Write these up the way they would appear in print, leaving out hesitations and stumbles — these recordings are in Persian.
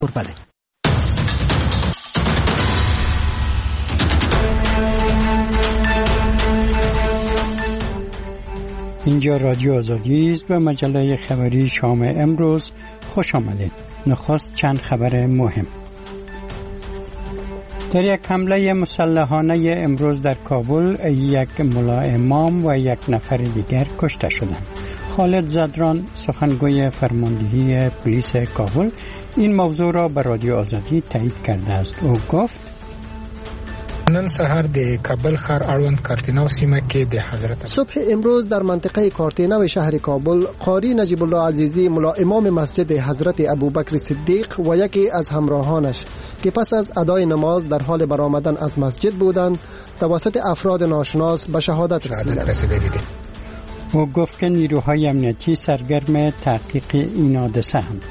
بله. اینجا رادیو آزادی است و مجله خبری شام امروز. خوش آمدید. نخست چند خبر مهم. در یک حمله مسلحانه امروز در کابل یک ملا امام و یک نفر دیگر کشته شدند. خالد زدران سخنگوی فرماندهی پلیس کابل این موضوع را به رادیو آزادی تایید کرده است. او گفت نن سحر د کابل ښار اړوند کارتینو سیمه کې د حضرت صبح امروز در منطقه کارتینو شهر کابل قاری نجیب الله عزیزی ملا امام مسجد حضرت ابوبکر صدیق و یکی از همراهانش که پس از ادای نماز در حال برآمدن از مسجد بودند توسط افراد ناشناس به شهادت رسیدند. او گفت که نیروهای امنیتی سرگرم تحقیق این حادثه اند.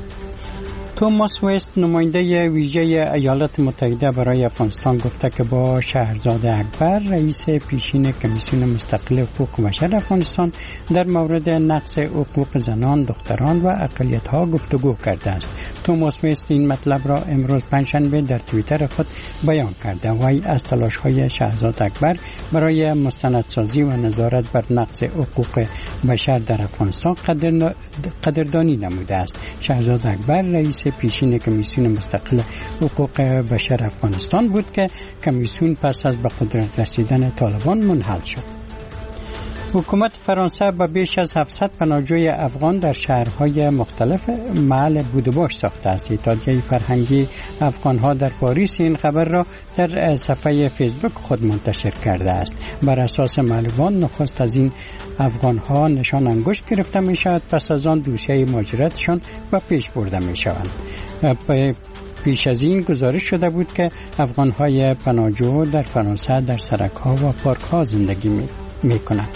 توماس وست نماینده ویژه ایالات متحده برای افغانستان گفته که با شهرزاد اکبر رئیس پیشین کمیسیون مستقل حقوق بشر افغانستان در مورد نقض حقوق زنان، دختران و اقلیت‌ها گفتگو کرده است. توماس وست این مطلب را امروز پنجشنبه در توییتر خود بیان کرده و وی از تلاش‌های شهرزاد اکبر برای مستندسازی و نظارت بر نقض حقوق بشر در افغانستان قدردانی نموده است. شهرزاد اکبر رئیس پیشین کمیسیون مستقل حقوق بشر افغانستان بود که کمیسیون پس از به قدرت رسیدن طالبان منحل شد. حکومت فرانسه با بیش از 700 پناهجوی افغان در شهرهای مختلف محل بود و باش ساخته است. اتحادیه فرهنگی افغانها در پاریس این خبر را در صفحه فیسبوک خود منتشر کرده است. بر اساس معلومات نخست از این افغانها نشان انگشت گرفته می شود، پس از آن دوسیه مهاجرتشان و پیش برده می شوند. پیش از این گزارش شده بود که افغانهای پناهجو در فرانسه در سرک‌ها و پارک‌ها زندگی می کنند.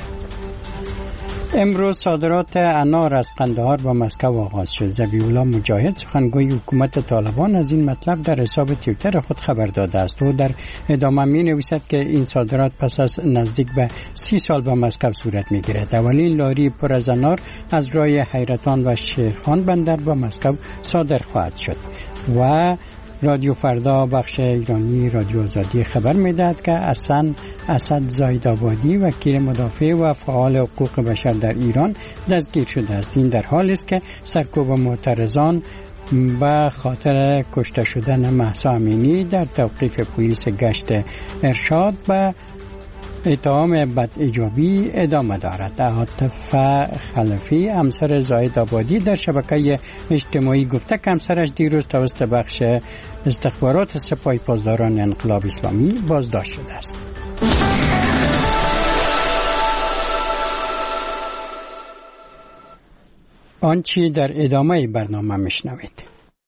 امروز صادرات انار از قندهار و مسکو آغاز شد. ذبیح‌الله مجاهد سخنگوی حکومت طالبان از این مطلب در حساب توییتر خود خبر داده است. او در ادامه می‌نویسد که این صادرات پس از نزدیک به 30 سال به مسکو صورت می‌گیرد. اولین لاری پر از انار از راه حیرتان و شیرخان بندر به مسکو صادر خواهد شد. و رادیو فردا بخش ایرانی رادیو آزادی خبر می‌دهد که اسد زایدآبادی وکیل مدافع و فعال حقوق بشر در ایران دستگیر شده است. این در حالی است که سرکوب معترضان به خاطر کشته شدن مهسا امینی در توقیف پلیس گشت ارشاد به اتهام بد ایجابی ادامه دارد. عاطف خلفی همسر زایدآبادی در شبکه اجتماعی گفته که همسرش دیروز توسط بخش استخبارات سپاه پاسداران انقلاب اسلامی بازداشت شده است. آنچه در ادامه برنامه میشنوید.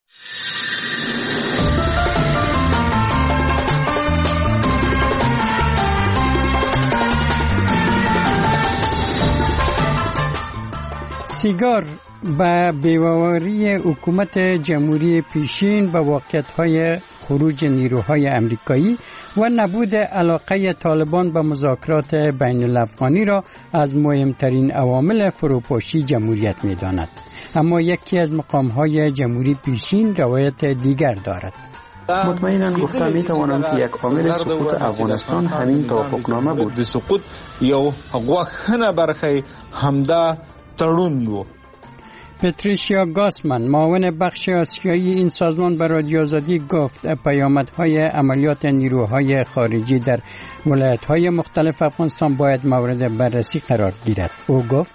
سیگار به بی‌باوری حکومت جمهوری پیشین به واقعیت‌های خروج نیروهای امریکایی و نبود علاقه طالبان به مذاکرات بین الافغانی را از مهمترین عوامل فروپاشی جمهوریت می‌داند. اما یکی از مقام‌های جمهوری پیشین روایت دیگر دارد. مطمئنا گفته میتوانم که یک عامل سقوط افغانستان همین توافقنامه بود. د سقوط یو غوښنه برخه همدا تړون و. پتریشیا گاسمن معاون بخش آسیایی این سازمان به رادیو آزادی گفت پیامدهای عملیات نیروهای خارجی در ولایت‌های مختلف افغانستان باید مورد بررسی قرار گیرد. او گفت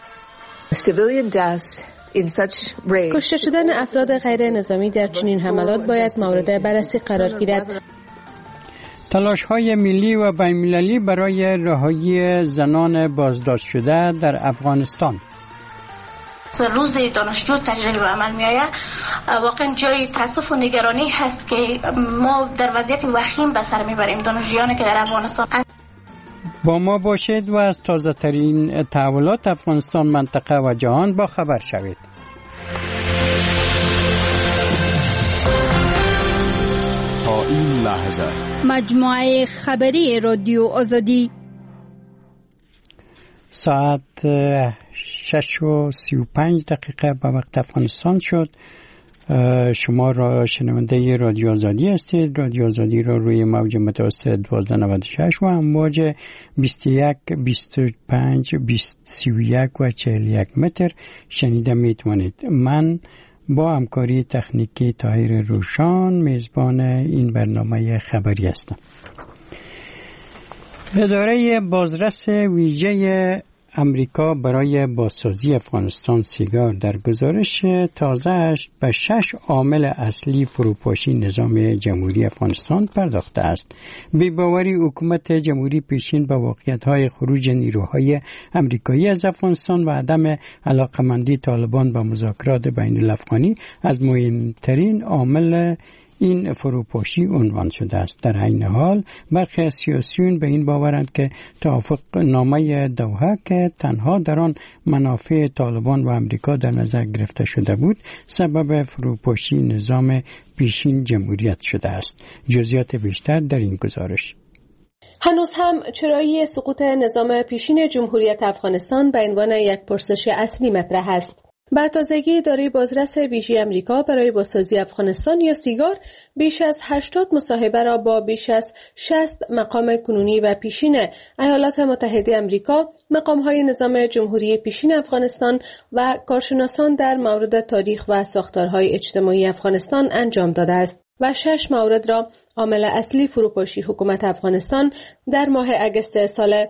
کشته شدن افراد غیر نظامی در چنین حملات باید مورد بررسی قرار گیرد. تلاش‌های ملی و بین‌المللی برای رهایی زنان بازداشت شده در افغانستان. روز دانشجو تجلیل به عمل می آید، واقعا جای تاسف و نگرانی هست که ما در وضعیت وخیم به سر میبریم دانشجویانی که در افغانستان. با ما باشید و از تازه ترین تحولات افغانستان، منطقه و جهان با خبر شوید. تا این لحظه مجموعه خبری رادیو آزادی ساعت 6:35 به وقت افغانستان شد. شما را شنونده رادیو آزادی هستید. رادیو آزادی را روی موج متوسط 1296 و امواج 21 25 31 و 41 متر شنیده میتوانید. من با همکاری تکنیکی طاهر روشان میزبان این برنامه خبری هستم. اداره بازرس ویژه امریکا برای بازسازی افغانستان سیگار در گزارش تازه‌اش به 6 عامل اصلی فروپاشی نظام جمهوری افغانستان پرداخته است. بی‌باوری حکومت جمهوری پیشین به واقعیت‌های خروج نیروهای امریکایی از افغانستان و عدم علاقمندی طالبان به مذاکرات بین الافغانی از مهمترین عامل این فروپاشی عنوان شده است. در عین حال برخی از سیاسیون به این باورند که توافق نامه دوحه که تنها در آن منافع طالبان و امریکا در نظر گرفته شده بود سبب فروپاشی نظام پیشین جمهوریت شده است. جزئیات بیشتر در این گزارش. هنوز هم چرایی سقوط نظام پیشین جمهوریت افغانستان به عنوان یک پرسش اصلی مطرح است. به تازگی اداره بازرس ویژه امریکا برای بازسازی افغانستان یا سیگار بیش از 80 مصاحبه را با بیش از 60 مقام کنونی و پیشین ایالات متحده امریکا، مقام‌های نظام جمهوری پیشین افغانستان و کارشناسان در مورد تاریخ و ساختارهای اجتماعی افغانستان انجام داده است و 6 مورد را عامل اصلی فروپاشی حکومت افغانستان در ماه اگست سال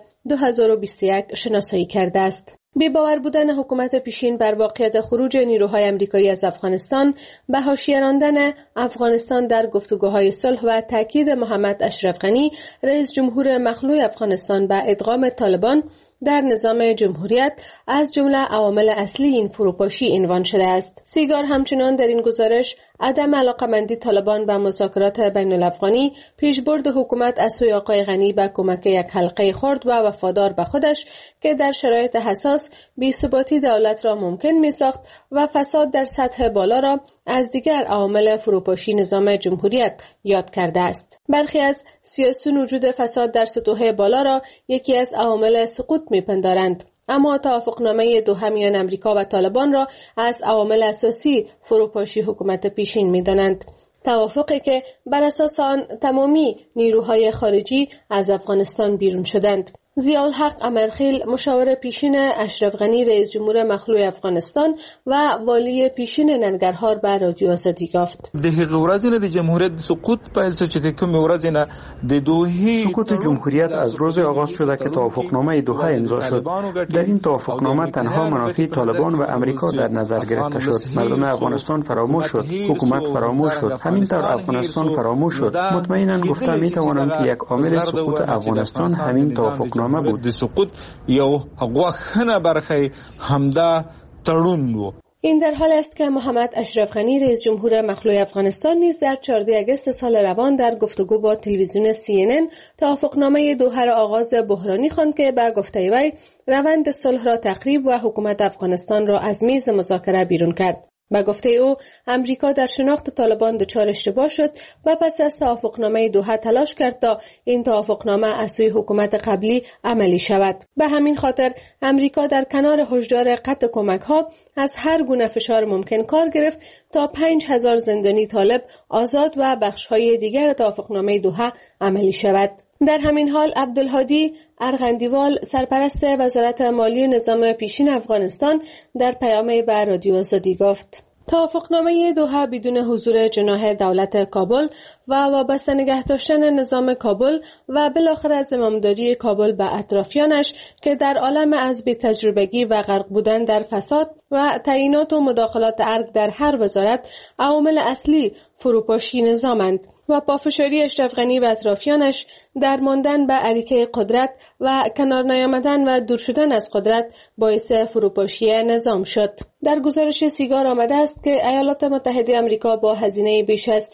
2021 شناسایی کرده است. بی‌باور بودن حکومت پیشین بر واقعیت خروج نیروهای امریکایی از افغانستان، به حاشیه راندن افغانستان در گفتگوهای صلح و تاکید محمد اشرف غنی رئیس جمهور مخلوع افغانستان به ادغام طالبان در نظام جمهوریت از جمله عوامل اصلی این فروپاشی عنوان شده است. سیگار همچنان در این گزارش عدم علاقمندی طالبان به مذاکرات بین الافغانی، پیشبرد حکومت از سوی آقای غنی به کمک یک حلقه خرد و وفادار به خودش که در شرایط حساس بی‌ثباتی دولت را ممکن می‌ساخت و فساد در سطح بالا را از دیگر عوامل فروپاشی نظام جمهوریت یاد کرده است. برخی از سیاسیون وجود فساد در سطوح بالا را یکی از عوامل سقوط می‌پندارند، اما توافقنامه دوحه میان امریکا و طالبان را از عوامل اساسی فروپاشی حکومت پیشین می‌دانند. توافقی که بر اساس آن تمامی نیروهای خارجی از افغانستان بیرون شدند. ضیاءالحق امرخیل، مشاور پیشین اشرف غنی رئیس جمهور مخلوع افغانستان و والی پیشین ننگرهار به رادیو آزادی گفت: د هغه ورځې نه د جمهوریت سقوط پیل شو چې کوم ورځ نه د دوحه سقوط جمهوریت از روز آغاز شده که توافقنامه دوحه امضا شد. در این توافقنامه تنها منافع طالبان و امریکا در نظر گرفته شد. مردم افغانستان فراموش شد، حکومت فراموش شد، همینطور افغانستان فراموش شد. مطمئنا گفته میتوانم که یک عامل سقوط افغانستان همین توافقنامه بود. د سقوط یو غوښنه برخه همدا تړون و. این در حال است که محمد اشرف غنی رئیس جمهور مخلوع افغانستان نیز در 14 اگست سال روان در گفتگو با تلویزیون CNN توافقنامه دوحه را آغاز بحرانی خواند که به گفته وی روند صلح را تخریب و حکومت افغانستان را از میز مذاکره بیرون کرد. به گفته او امریکا در شناخت طالبان دچار اشتباه شد و پس از توافقنامه دوحه تلاش کرد تا این توافقنامه از سوی حکومت قبلی عملی شود. به همین خاطر امریکا در کنار هشدار قطع کمک‌ها از هر گونه فشار ممکن کار گرفت تا 5000 زندانی طالب آزاد و بخش‌های دیگر توافقنامه دوحه عملی شود. در همین حال عبدالهادی ارغندیوال، سرپرست وزارت مالی نظام پیشین افغانستان، در پیامی به رادیو آزادی گفت: توافقنامه دوحه بدون حضور جناح دولت کابل و وابسته نگه داشتن نظام کابل و بالاخره زمامداری کابل به اطرافیانش که در عالم از بی‌تجربگی و غرق بودن در فساد و تعیینات و مداخلات ارگ در هر وزارت عوامل اصلی فروپاشی نظامند و پافشاری اشرف غنی و اطرافیانش در ماندن به اریکه قدرت و کنار نیامدن و دور شدن از قدرت باعث فروپاشی نظام شد. در گزارش سیگار آمده است که ایالات متحده آمریکا با هزینه بیش از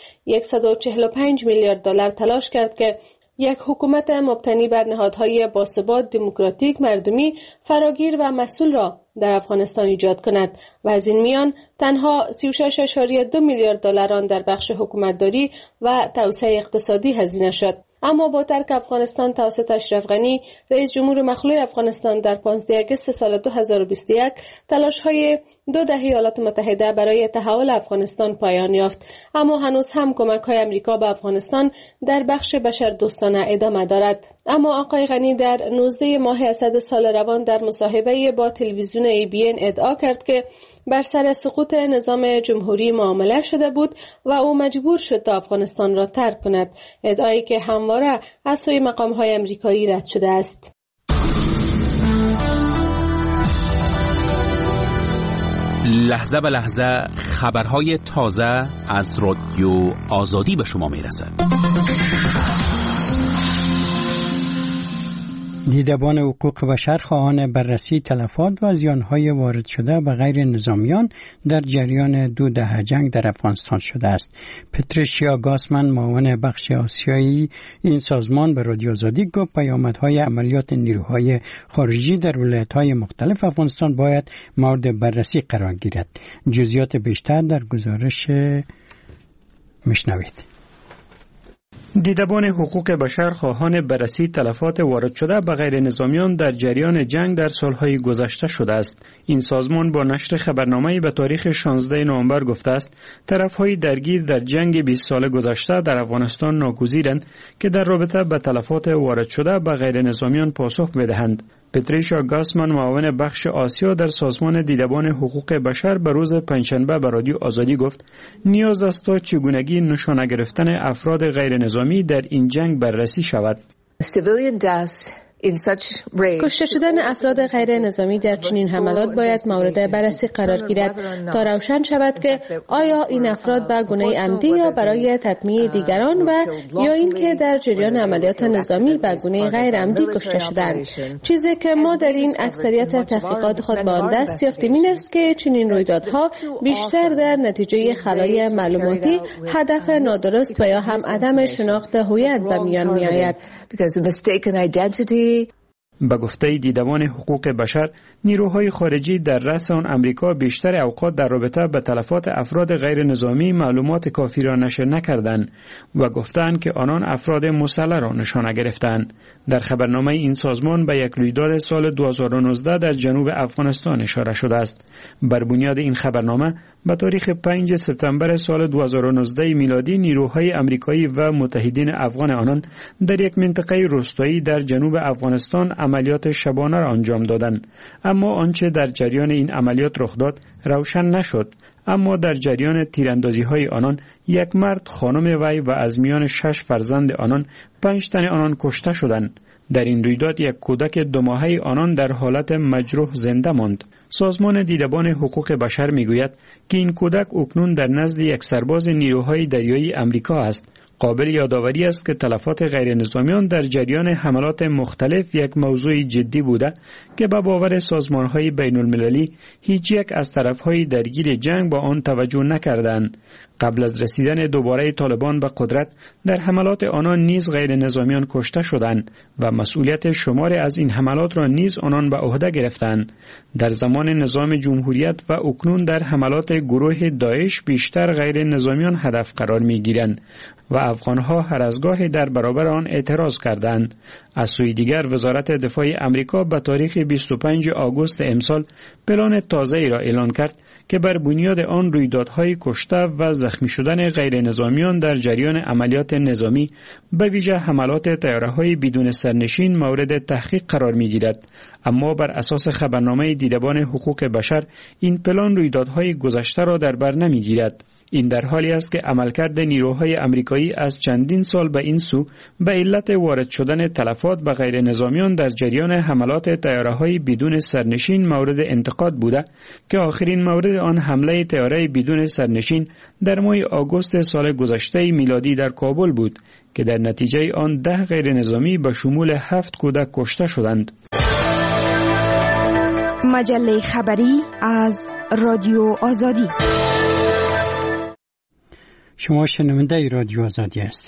145 میلیارد دلار تلاش کرد که یک حکومت مبتنی بر نهادهای باثبات، دموکراتیک، مردمی، فراگیر و مسئول را در افغانستان ایجاد کند و از این میان تنها 36.2 میلیارد دلار آن در بخش حکومتداری و توسعه اقتصادی هزینه شد. اما با ترک افغانستان توسط اشرف غنی رئیس جمهور مخلوع افغانستان در 15 اگست سال 2021 تلاش‌های 2 دهه ایالات متحده برای تحول افغانستان پایان یافت، اما هنوز هم کمک‌های آمریکا به افغانستان در بخش بشردوستانه ادامه دارد. اما آقای غنی در 19 ماه اسد سال روان در مصاحبه با تلویزیون ABN ادعا کرد که بر سر سقوط نظام جمهوری معامله شده بود و او مجبور شد تا افغانستان را ترک کند، ادعایی که همواره از سوی مقام‌های آمریکایی رد شده است. لحظه به لحظه خبرهای تازه از رادیو آزادی به شما میرسد. دیدبان حقوق بشر خواهان بررسی تلفات و زیانهای وارد شده به غیر نظامیان در جریان 2 دهه جنگ در افغانستان شده است. پتریشیا گاسمن، معاون بخش آسیایی این سازمان به رادیو آزادی گفت پیامدهای عملیات نیروهای خارجی در ولایت‌های مختلف افغانستان باید مورد بررسی قرار گیرد. جزئیات بیشتر در گزارش میشنوید. دیدبان حقوق بشر خواهان بررسی تلفات وارد شده به غیر نظامیان در جریان جنگ در سالهای گذشته شده است. این سازمان با نشر خبرنامه‌ای به تاریخ 16 نوامبر گفته است طرف‌های درگیر در جنگ 20 سال گذشته در افغانستان ناگزیرند که در رابطه با تلفات وارد شده به غیر نظامیان پاسخ بدهند. پتریشیا گاسمن، معاون بخش آسیا در سازمان دیدبان حقوق بشر، به روز پنجشنبه به رادیو آزادی گفت نیاز است تا چگونگی نشانه گرفتن افراد غیر نظامی در این جنگ بررسی شود. کشته شدن افراد غیر نظامی در چنین حملات باید مورد بررسی قرار گیرد تا روشن شود که آیا این افراد به گونه عمدی یا برای تطمیع دیگران و یا اینکه در جریان عملیات نظامی به گونه غیر عمدی کشته شدند. چیزی که ما در این اکثریت تحقیقات خود به آن دست یافتیم این است که چنین رویدادها بیشتر در نتیجه خلای معلوماتی، هدف نادرست و یا هم عدم شناخت هویت به میان می آید. به گفته دیدبان حقوق بشر، نیروهای خارجی در رأس آن امریکا بیشتر اوقات در رابطه به تلفات افراد غیر نظامی معلومات کافی را نشر نکردند و گفتند که آنان افراد مسلح را نشانه گرفتند. در خبرنامه این سازمان به یک رویداد سال 2019 در جنوب افغانستان اشاره شده است. بر بنیاد این خبرنامه به تاریخ 5 سپتامبر سال 2019 میلادی نیروهای آمریکایی و متحدین افغان آنان در یک منطقه روستایی در جنوب افغانستان عملیات شبانه را انجام دادند. اما آنچه در جریان این عملیات رخ داد روشن نشد. اما در جریان تیراندازی‌های آنان یک مرد، خانم وی و از میان 6 فرزند آنان 5 تن آنان کشته شدند. در این رویداد یک کودک 2 ماهه آنان در حالت مجروح زنده ماند. سازمان دیدبان حقوق بشر میگوید که این کودک اکنون در نزد یک سرباز نیروهای دریایی آمریکا است. قابل یادآوری است که تلفات غیر نظامیان در جریان حملات مختلف یک موضوع جدی بوده که به باور سازمان‌های بین المللی هیچ یک از طرف‌های درگیر جنگ با آن توجه نکردند. قبل از رسیدن دوباره طالبان به قدرت در حملات آنان نیز غیر نظامیان کشته شدند و مسئولیت شمار از این حملات را نیز آنان به عهده گرفتند. در زمان نظام جمهوریت و اکنون در حملات گروه داعش بیشتر غیر نظامیان هدف قرار می‌گیرند و افغانها هر از گاهی در برابر آن اعتراض کردند. از سوی دیگر وزارت دفاع آمریکا به تاریخ 25 آگوست امسال پلان تازه‌ای را اعلان کرد که بر بنیاد آن رویدادهای کشته و زخمی شدن غیر نظامیان در جریان عملیات نظامی به ویژه حملات طیاره‌های بدون سرنشین مورد تحقیق قرار می‌گیرد. اما بر اساس خبرنامه دیدبان حقوق بشر این پلان رویدادهای گذشته را در بر نمی‌گیرد. این در حالی است که عملکرد نیروهای آمریکایی از چندین سال به این سو به علت وارد شدن تلفات به غیر نظامیان در جریان حملات طیاره‌های بدون سرنشین مورد انتقاد بوده که آخرین مورد آن حمله طیاره بدون سرنشین در ماه آگوست سال گذشته میلادی در کابل بود که در نتیجه آن 10 غیر نظامی به شمول 7 کودک کشته شدند. مجله خبری از رادیو آزادی. شما شنونده رادیو آزادی هستید.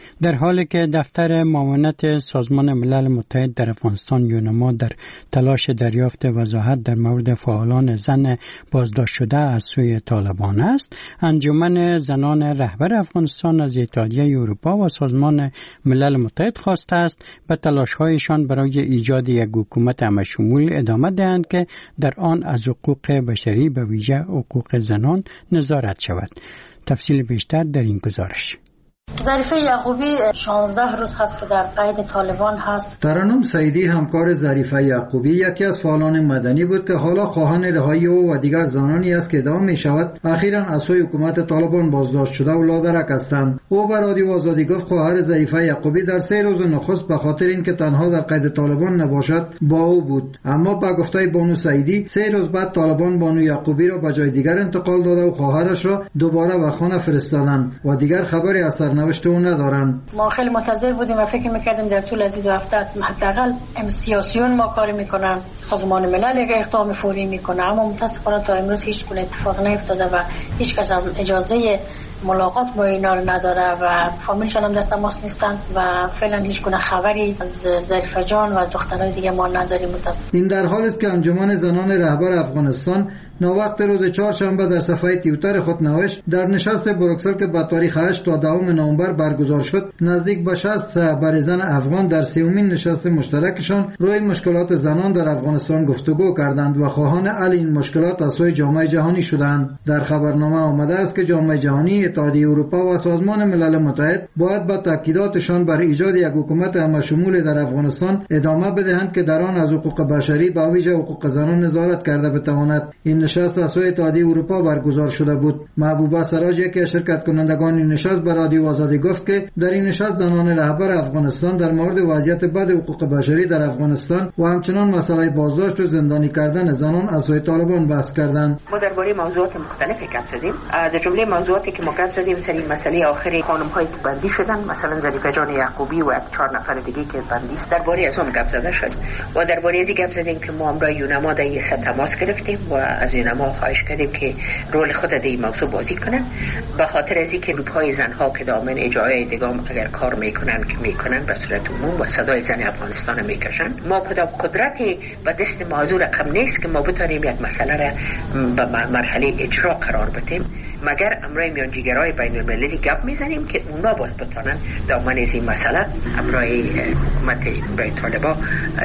در حالی که دفتر معاونت سازمان ملل متحد در افغانستان یونما در تلاش دریافت وضاحت در مورد فعالان زن بازداشت شده از سوی طالبان است، انجمن زنان رهبر افغانستان از اتحادیه اروپا و سازمان ملل متحد خواسته است به تلاش‌هایشان برای ایجاد یک حکومت همه‌شمول ادامه دهند که در آن از حقوق بشری به ویژه حقوق زنان نظارت شود. تفصیل بیشتر در این گزارش. ظریفه یعقوبی 16 روز هست که در قید طالبان هست. ترنم سعیدی همکار ظریفه یعقوبی یکی از فعالان مدنی بود که حالا خواهان رهایی او و دیگر زنانی است که ادعا می شود اخیراً از سوی حکومت طالبان بازداشت شده و لادرک هستند. او به رادیو آزادی گفت خواهر ظریفه یعقوبی در 3 روز نخست به خاطر اینکه تنها در قید طالبان نباشد با او بود، اما با گفته بانو سعیدی 3 روز بعد طالبان بانو یعقوبی را به جای دیگر انتقال داده و خواهرش را دوباره به خانه فرستادند و دیگر خبری از سرنوشت او ندارند. ما خیلی منتظر بودیم و فکر می‌کردیم در طول از 2 هفته حداقل سیاسیون ما کار میکنن، سازمان ملل یک اقدام فوری میکنه، اما متاسفانه تا امروز هیچ گونه اتفاق نیفتاده و هیچ کس اجازه ملاقات با اینا رو نداره و فامیلشان هم در تماس نیستن و فعلا هیچ گونه خبری از ظریفه جان و از دخترای دیگه ما نداریم. این در حالی است که انجمن زنان رهبر افغانستان نووقت روز چهارشنبه در صفحه توییتر خود نوشت در نشست بروکسل که به تاریخ 8 تا 10 نوامبر برگزار شد نزدیک به 60 رهبر زن افغان در 3مین نشست مشترکشان روی مشکلات زنان در افغانستان گفتگو کردند و خواهان حل این مشکلات از سوی جامعه جهانی شدند. در خبرنامه آمده است که جامعه جهانی، اتحادیه اروپا و سازمان ملل متحد باید با تاکیداتشان بر ایجاد یک حکومت همه‌شمول در افغانستان ادامه بدهند که در آن از حقوق بشری به ویژه حقوق زنان نظارت کرده بتواند. این نشست از سوی اتحادیه اروپا برگزار شده بود. محبوبه سراج یکی از شرکت کنندگان این نشست به رادیو آزادی گفت که در این نشست زنان رهبر افغانستان در مورد وضعیت بد حقوق بشری در افغانستان و همچنان مسئله بازداشت و زندانی کردن زنان از سوی طالبان بحث کردند. ما درباره موضوعات مختلفی گپ زدیم. از جمله موضوعاتی که ما گپ زدیم سری مسئله آخری خانم‌هایی که بندی شدن، مثلا ظریفه جان یعقوبی و 4 نفر دیگه که بندی است، درباره از اون گپ زده شد و درباره از گپ زدیم که ما امروز یونما در یک تماس گرفتیم و از یونما خواهش کردیم که رول خود در این موضوع بازی کنن به خاطر از اینکه گروه‌های زن‌ها که دامن اجرای دیگام اگر کار میکنن که میکنن به صورت عموم و صدای زن افغانستان میکشن. ما کدام قدرتی به دست موضوع رقم نیست که ما بتونیم یک مسئله را به مرحله اجرا قرار بدیم، مگر امرای میانجیگرای بین المللی گپ میزنیم که اونا باز بتونن دامن از این مسئله امرای حکومت برای طالبان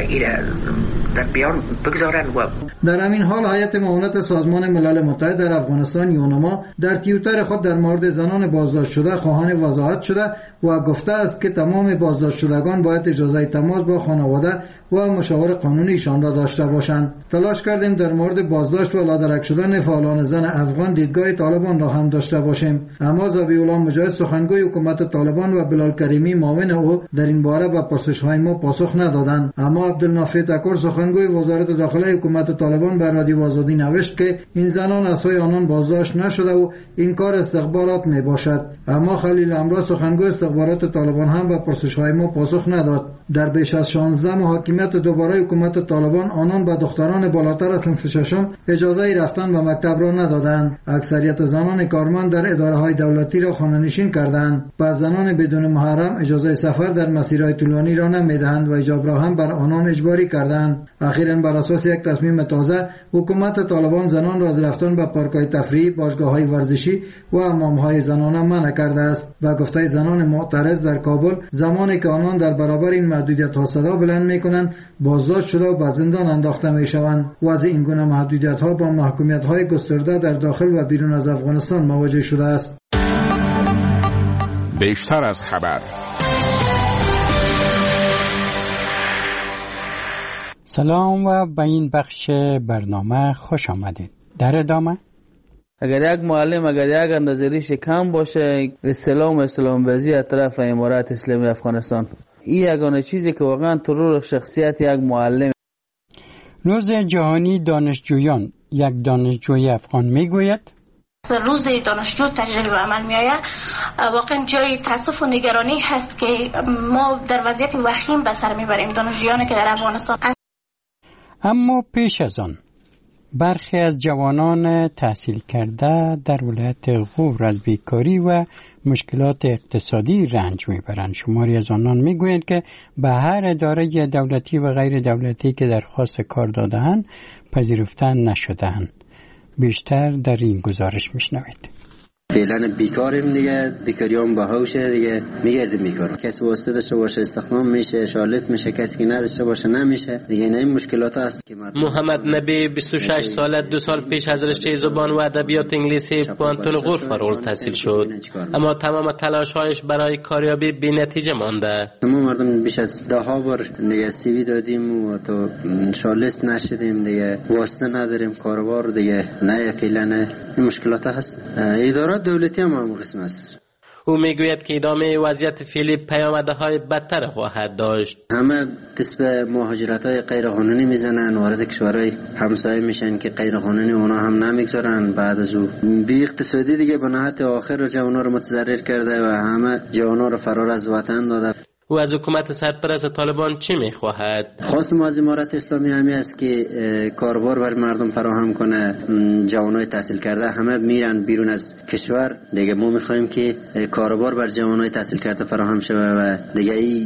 در بیان بگذارن. و در همین حال هیئت معاونت سازمان ملل متحد در افغانستان یونما در توییتر خود در مورد زنان بازداشت شده خواهان وضاحت شده و گفته است که تمام بازداشت شدگان باید اجازه تماس با خانواده و مشاور قانونیشان را داشته باشند. تلاش کردیم در مورد بازداشت و لادرک شدن فعالان زن افغان دیدگاه طالبان را هم داشته باشیم، اما ذبیح مجاهد سخنگوی حکومت طالبان و بلال کریمی معاون او در این باره به پرسش‌های ما پاسخ ندادند. اما عبدالنافع تکور سخنگوی وزارت داخله حکومت طالبان به رادیو آزادی نوشت که این زنان از سوی آنان بازداشت نشده و این کار استخبارات می باشد. اما خلیل امرا سخنگوی استخبارات طالبان هم به پرسش‌های ما پاسخ نداد. در بیش از 16 ماه حاکمیت دوباره حکومت طالبان آنان به دختران بالاتر از صنف ششم اجازه رفتن به مکتب را ندادند. اکثریت زنان کارمند در اداره‌های دولتی را خانه‌نشین کردند. بعض زنان بدون محرم اجازه سفر در مسیرهای طولانی را نمی‌دهند و حجاب را هم بر آنان اجباری کردند. اخیراً بر اساس یک تصمیم تازه حکومت طالبان زنان را از رفتن به پارک‌های تفریحی، باشگاه‌های ورزشی و حمام‌های زنانه منع کرده است. و گفته زنان معترض در کابل زمانی که آنان در برابر این محدودیت‌ها صدا بلند می‌کنند بازداشت شده و به زندان انداخته می‌شوند. وضع این گونه محدودیت‌ها با محکومیت‌های گسترده در داخل و بیرون از افغانستان مواجه شده است. بیشتر از خبر. سلام و به این بخش برنامه خوش آمدید. در ادامه اگر یک معلم اگر یک اندازه ریش کم باشه اسلام ورزی از طرف امارات اسلامی افغانستان، این یگانه چیزی که واقعا ترور شخصیت یک معلم. روز جهانی دانشجویان یک دانشجوی افغان میگوید روز دانشجو تجلیل به عمل می آید. واقعا جای تاسف و نگرانی هست که ما در وضعیت وخیم به سر میبریم دانشجویانی که در افغانستان. اما پیش از آن برخی از جوانان تحصیل کرده در ولایت غور از بیکاری و مشکلات اقتصادی رنج میبرند. شماری از آنان میگویند که به هر اداره دولتی و غیر دولتی که درخواست کار داده‌اند پذیرفته نشده‌اند. بیشتر در این گزارش میشنوید. فعلا بیکاریم دیگه، بیکاریام باهوشه دیگه، میگردیم میکارم. کسی واسطه داشته باشه استخدام میشه، شالست میشه، کسی که نداشته باشه نمیشه دیگه. این مشکلات هست که محمد نبی 26 ساله 2 سال پیش از رشته زبان و ادبیات انگلیسی پانتون غور فارغ التحصیل شد، اما تمام تلاش‌هایش برای کاریابی بی‌نتیجه مانده. ما مردم بیش از 10 بار دیگه سی وی دادیم و تو شالست نشدیم دیگه، واسطه نداریم کاروبار دیگه، نه فعلا این مشکلات هست. اداره دولتی هم قسم است. او میگوید که ادامه وضعیت فعلی پیامدهای بدتر خواهد داشت. همه دست به مهاجرت‌های غیرقانونی میزنن، وارد کشورهای همسایه میشن که غیرقانونی اونا هم نمیگذارن. بعد از او بی اقتصادی دیگه به نهایت آخر جوانا رو متضرر کرده و همه جوانا رو فرار از وطن داده. او از حکومت سرپرست طالبان چی میخواهد؟ خواست ما از امارت اسلامی همی است که کاربار بر مردم فراهم کنه. جوانای تحصیل کرده همه میرن بیرون از کشور دیگه، ما میخوایم که کاربار بر جوانای تحصیل کرده فراهم شود و دیگه این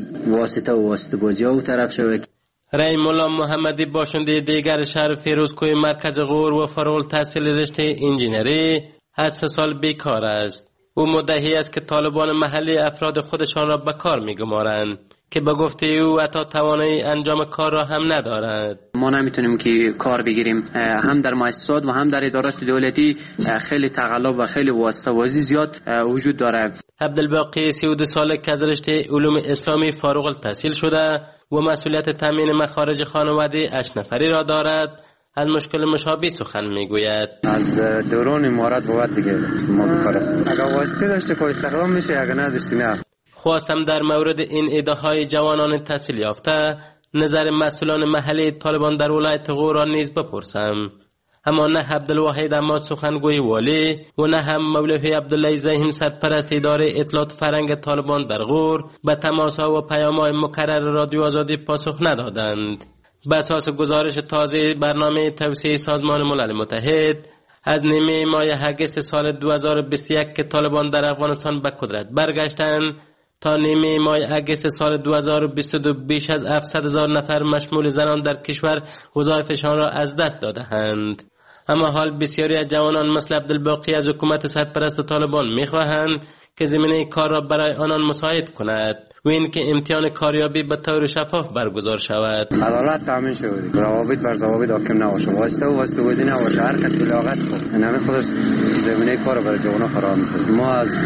واسطه بازی ها طرف شود. رای مولا محمدی باشنده دیگر شهر فیروزکوی مرکز غور و فارغ التحصیل رشته انجینری از 3 سال بیکار است. او مدعی است که طالبان محلی افراد خودشان را به کار می‌گمارند که به گفته او حتی توانایی انجام کار را هم ندارد. ما نمیتونیم که کار بگیریم، هم در مؤسسات و هم در ادارات دولتی خیلی تقلب و خیلی واسطه‌بازی زیاد وجود داره. عبدالباقی 32 ساله که از رشته علوم اسلامی فارغ التحصیل شده و مسئولیت تامین مخارج خانواده 8 نفری را دارد، از مشکل مشابه سخن میگوید. از دوران امارات بود دیگه ما بیکار هستیم. اگر واسطه داشته که استخدام میشه، اگر نداشتی نه. خواستم در مورد این ایده‌های جوانان تحصیل یافته نظر مسئولان محلی طالبان در ولایت غور را نیز بپرسم، اما نه عبدالواحد احمد سخنگوی والی و نه هم مولوی عبدالله زاهیم سرپرست اداره اطلاعات فرهنگ طالبان در غور به تماس‌ها و پیام‌های مکرر رادیو آزادی پاسخ ندادند. به اساس گزارش تازه برنامه توسعه سازمان ملل متحد از نیمه ماه اگست سال 2021 که طالبان در افغانستان به قدرت برگشتند تا نیمه ماه اگست سال 2022 بیش از 700,000 نفر مشمول زنان در کشور وظایفشان را از دست داده‌اند. اما حال بسیاری از جوانان مثل عبدالباقی از حکومت سرپرست طالبان می‌خواهند که زمینه کار را برای آنان مساعد کند و این که امتحان کاریابی به طور شفاف برگزار شود. عدالت تامین شود، ضوابط بر ضوابط حاکم نباشه، واسطه بازی نباشه، هر کس بلاغت خود همه خودش زمینه کار برای جوانا فراهم می‌سازد. ما از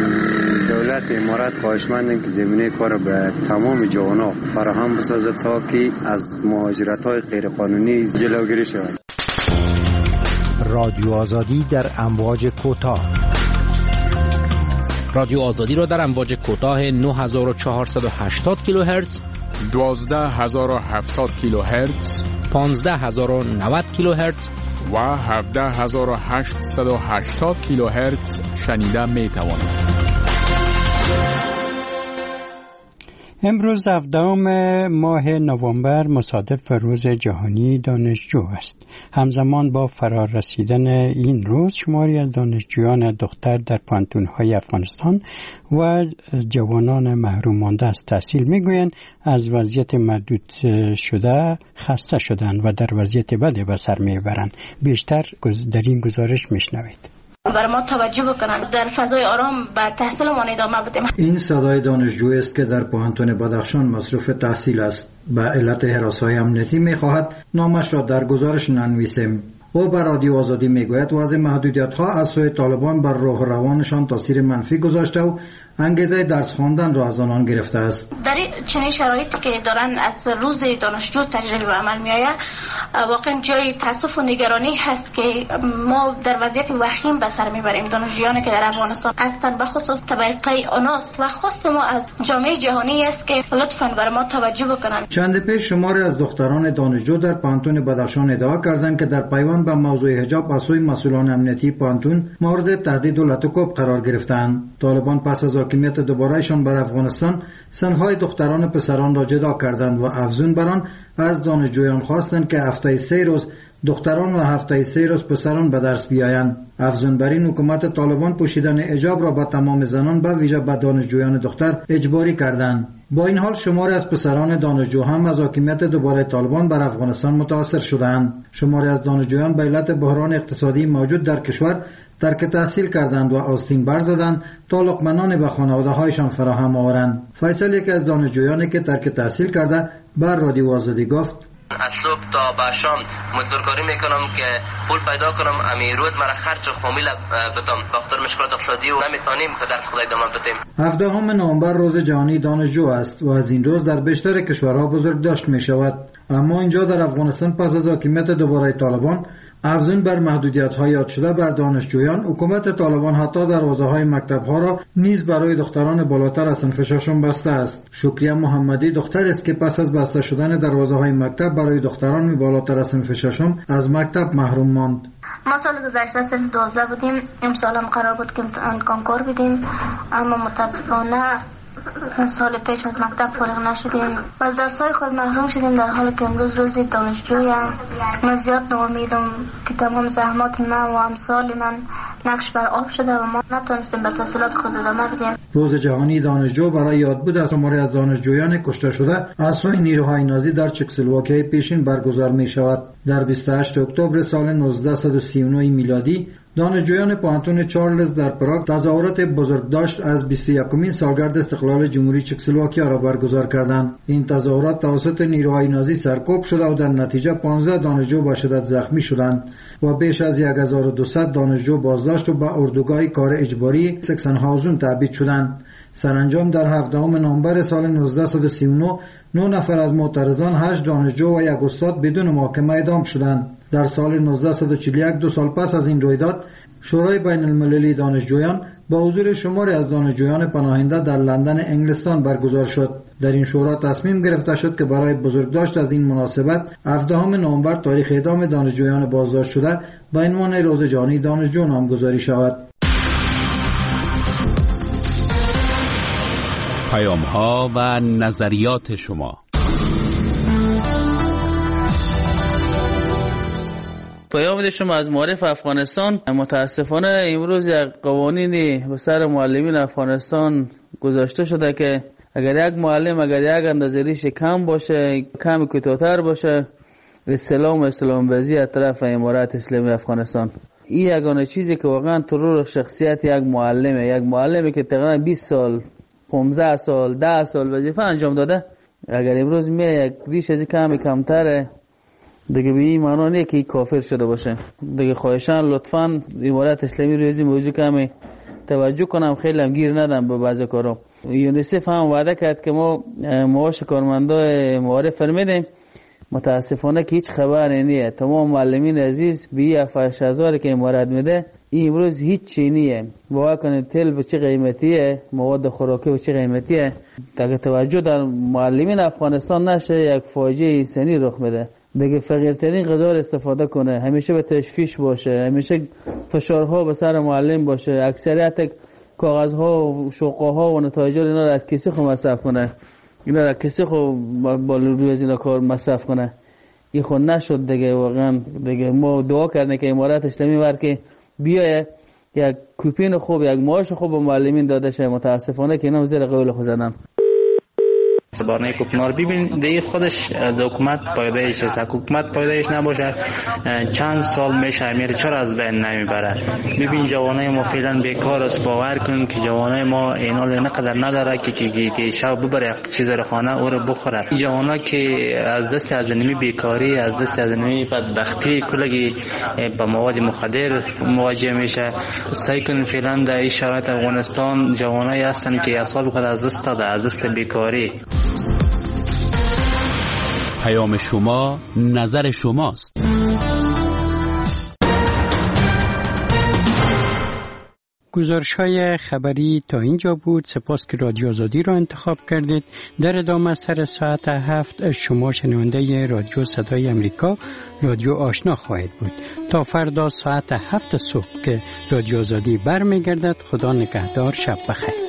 دولت امارات خواهشمندیم که زمینه کار به تمام جوانا فراهم بسازد تا که از مهاجرت‌های غیرقانونی جلوگیری شود. رادیو آزادی در امواج کوتاه. رادیو آزادی را در امواج کوتاه 9480 کیلوهرتز، 12070 کیلوهرتز، 15090 کیلوهرتز و 17880 کیلوهرتز شنیده می توانید. امروز 17 ماه نوامبر مصادف روز جهانی دانشجو است. همزمان با فرار رسیدن این روز شماری از دانشجویان دختر در پانتون‌های افغانستان و جوانان محروم مانده از تحصیل میگویند از وضعیت محدود شده خسته شدند و در وضعیت بدی به سر میبرند. بیشتر در این گزارش میشنوید. برای ما توجه بکنن، در فضای آرام به تحصیلمان ادامه بدیم. این صدای دانشجویی است که در پوهنتون بدخشان مصروف تحصیل است. به علت هراس‌های امنیتی می‌خواهد نامش را در گزارش ننویسیم. او بر رادیو آزادی میگوید وضع محدودیت‌ها از سوی طالبان بر روح و روانشان تاثیر منفی گذاشته و انگیزه درس خواندن را از آنان گرفته است. در چنین شرایطی که دارن از روز دانشجو تجلیل به عمل میآید، واقعا جای تاسف و نگرانی هست که ما در وضعیت وخیم به سر میبریم. دانشجویانی که در افغانستان هستند به خصوص طبقه آناست و خواست ما از جامعه جهانی است که لطفاً بر ما توجه بکنند. چند پیش شماری از دختران دانشجو در پانتون بدخشان ادعا کردند که در پیوند به موضوع حجاب از سوی مسئولان امنیتی پانتون مورد تهدید و لطکوب قرار گرفتند. طالبان پس از حاکمیت دوبارهشان بر افغانستان صنف‌های دختران پسران را جدا کردند و افزون بر آن از دانشجویان خواستند که هفته 3 روز دختران و هفته 3 روز پسران به درس بیایند. افزون بر این حکومت طالبان پوشیدن حجاب را به تمام زنان به ویژه به دانشجویان دختر اجباری کردند. با این حال شماری از پسران دانشجو هم از حاکمیت دوباره طالبان بر افغانستان متاثر شدند. شماری از دانشجویان به علت بحران اقتصادی موجود در کشور ترک تحصیل کردند و آستین برزدند تا لقمه‌نان به خانواده‌هایشان فراهم آورند. فیصل یکی از دانشجویانی که ترک تحصیل کرده بر رادیو آزادی گفت: از صبح تا به شام مزدورکاری میکنم که پول پیدا کنم، امی روز مرا خرج و فامیل بدم. بخاطر مشکلات اقتصادی و نمیتونیم که درس خود ادامه بدیم. 17 نوامبر روز جهانی دانشجو است و از این روز در بیشتر کشورها بزرگداشت می شود. اما اینجا در افغانستان پس از حاکمیت دوباره طالبان افزون بر محدودیت‌های یاد شده بر دانشجویان، حکومت طالبان حتی دروازه‌های مکتب‌ها را نیز برای دختران بالاتر از صنف ششم بسته است. شکریه محمدی دختری است که پس از بسته شدن دروازه‌های مکتب برای دختران بالاتر از صنف ششم از مکتب محروم ماند. ما سال گذشته صنف 12 بودیم، امسال هم قرار بود که کنکور بدیم، اما متاسفانه سال پیش از مکتب فارغ نشدیم و از درس‌های خود محروم شدیم، در حالی که امروز روز دانشجویم. من زیاد ناامیدم که تمام زحمات من و امثال من نقش بر آب شده و ما نتونستیم به تحصیلات خود ادامه بدیم. روز جهانی دانشجو برای یادبود از شماری از دانشجویان کشته شده از سوی نیروهای نازی در چکسلواکی پیشین برگزار می شود. در 28 اکتبر سال 1939 میلادی دانشجویان پانتون چارلز در پراگ تظاهرات بزرگداشت از 21مین سالگرد استقلال جمهوری چکسلواکیا را برگزار کردند. این تظاهرات توسط نیروهای نازی سرکوب شده و در نتیجه 15 دانشجو به شدت زخمی شدند و بیش از 1200 دانشجو بازداشت و به اردوگاه کار اجباری سکسنهاوزن تبعید شدند. سرانجام در 17 نوامبر سال 1939 9 نفر از معترضان 8 دانشجو و 1 استاد بدون محاکمه اعدام شدند. در سال 1941 2 سال پس از این رویداد شورای بین المللی دانشجویان با حضور شماری از دانشجویان پناهنده در لندن انگلستان برگزار شد. در این شورا تصمیم گرفته شد که برای بزرگداشت از این مناسبت 17 نوامبر تاریخ اعدام دانشجویان بازداشت شده به عنوان روز جهانی دانشجو نامگذاری شود. پیام‌ها و نظریات شما. پیام شما از معارف افغانستان. متاسفانه امروز یک قوانینی به سر معلمین افغانستان گذاشته شده که اگر یک معلم یک اندازه ریش کم باشه، کم کوتاه‌تر باشه، اسلام بازی از طرف امارات اسلامی افغانستان. این یگانه چیزی که واقعا ترور شخصیت یک معلمی که تقریبا 20 سال 15 سال 10 سال وظیفه انجام داده، اگر امروز می یک ریش از کمتره دیگه به این معنی نیست که کافر شده باشه. دیگه خواهشان لطفاً امارات اسلامی روی موضوع کمی توجه کنم، خیلی هم گیر ندم به بعضی کارا. یونیسف هم وعده کرد که ما معاش کارمندای معارف میدیم، متاسفانه که هیچ خبر نیست. تمام معلمین عزیز به 7000 که امارات میده این امروز هیچ چی نیه. باور کنید تل به چه قیمتیه، مواد خوراکی به چه قیمتیه. دیگه توجه در معلمین افغانستان نشه، یک فاجعه انسانی رخ میده. دیگه فقیرترین غذا استفاده کنه، همیشه به تشویش باشه، همیشه فشارها به سر معلم باشه، اکثریت کاغذها و شوقها و نتایج اینا را از کسی خود مصرف کنه، اینا را کسی خود با روی از اینا کار مصرف کنه. این خود نشد دیگه. واقعا دیگه ما دعا کردیم که امارات اسلامی ورکه بیایه یک کوپین خوب، یک معاش خوب به معلمین داده شه. متاسفانه که اینا زیر قول خود زدن. بارنه حکومت ببین دیگه خودش حکومت پایدایش است. حکومت پایدایش نباشه چند سال میشه میره، چرا از بین نمیبره؟ ببین جوانای ما فعلا بیکار است. باور کن که جوانای ما اینا نقدر نداره که شب ببره چیز رو خانه او رو بخوره. جوانا که از دست از نمی بیکاری، از دست از نمی بدبختی کلگی با مواد مخدر مواجه میشه. سعی کن فعلا در این شرایط افغانستان جوانای هستن که سال خود از دست داده، از دست بیکاری. پیام شما نظر شماست. گزارش‌های خبری تا اینجا بود. سپاس که رادیو آزادی را انتخاب کردید. در ادامه سر ساعت 7 شما شنونده رادیو صدای امریکا، رادیو آشنا خواهید بود. تا فردا ساعت 7 صبح که رادیو آزادی برمیگردد. خدا نگهدار، شب بخیر.